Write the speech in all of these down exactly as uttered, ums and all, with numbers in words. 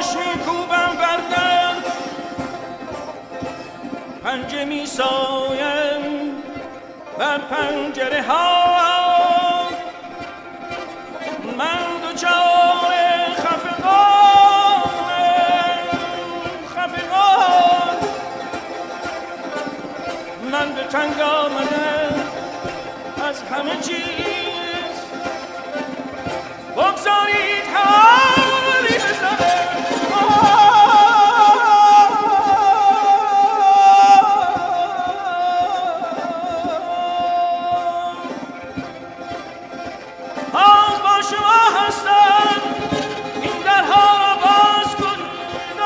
ماش میکوبم بردم پنجه میسایم بر پنجره ها من دوچار خفقان خفقان من به تنگ آمدم از همه چیز بگذارید حالی بزنم آز با شما هستم این درها را باز کنید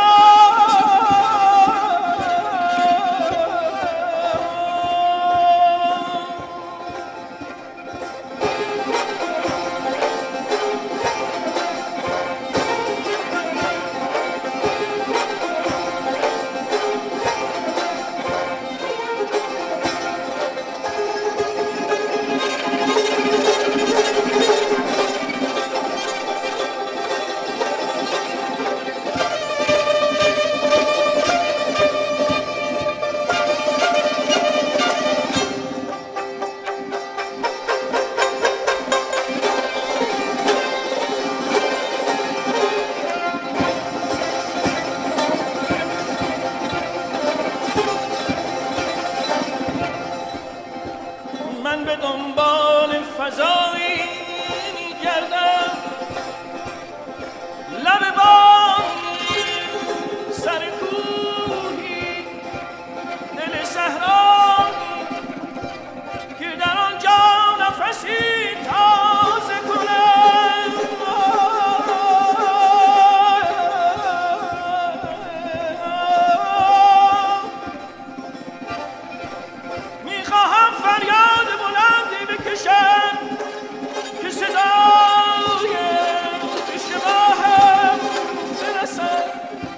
من به دنبال فضایی میگردم لب بانی سر کوهی دل صحرایی که در آنجا نفسی تازه کنم میخواهم فریاد که صدای اشتباهم برسد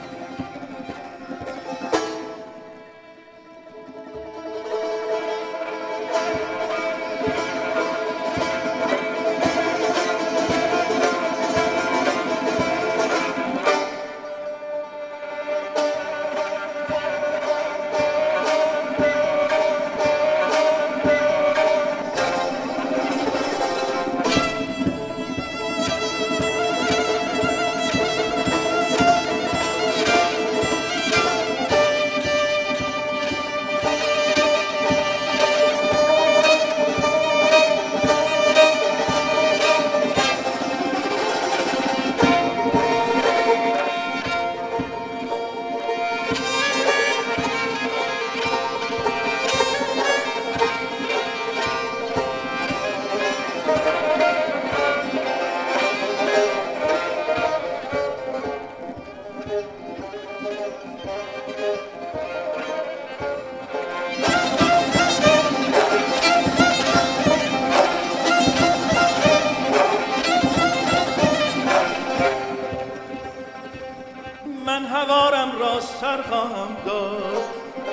من هوارم راستر خواهم داد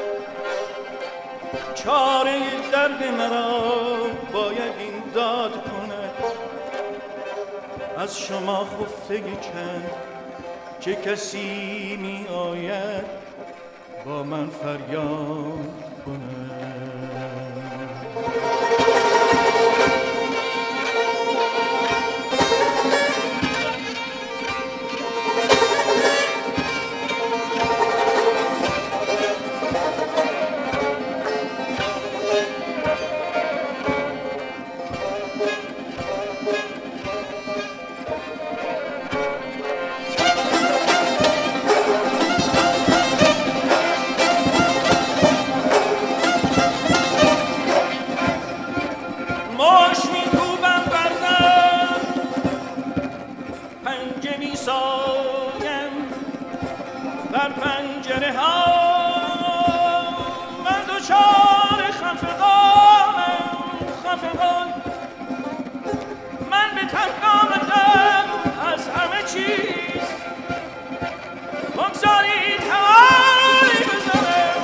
چاره درد مرا باید این داد کند از شما خفتگی چند چه کسی می آید با من فریاد کند بر پنجره ها من دوچار خفقانم خفقان من به تنگ آمدم از همه چیز بگذارید حالی بزنم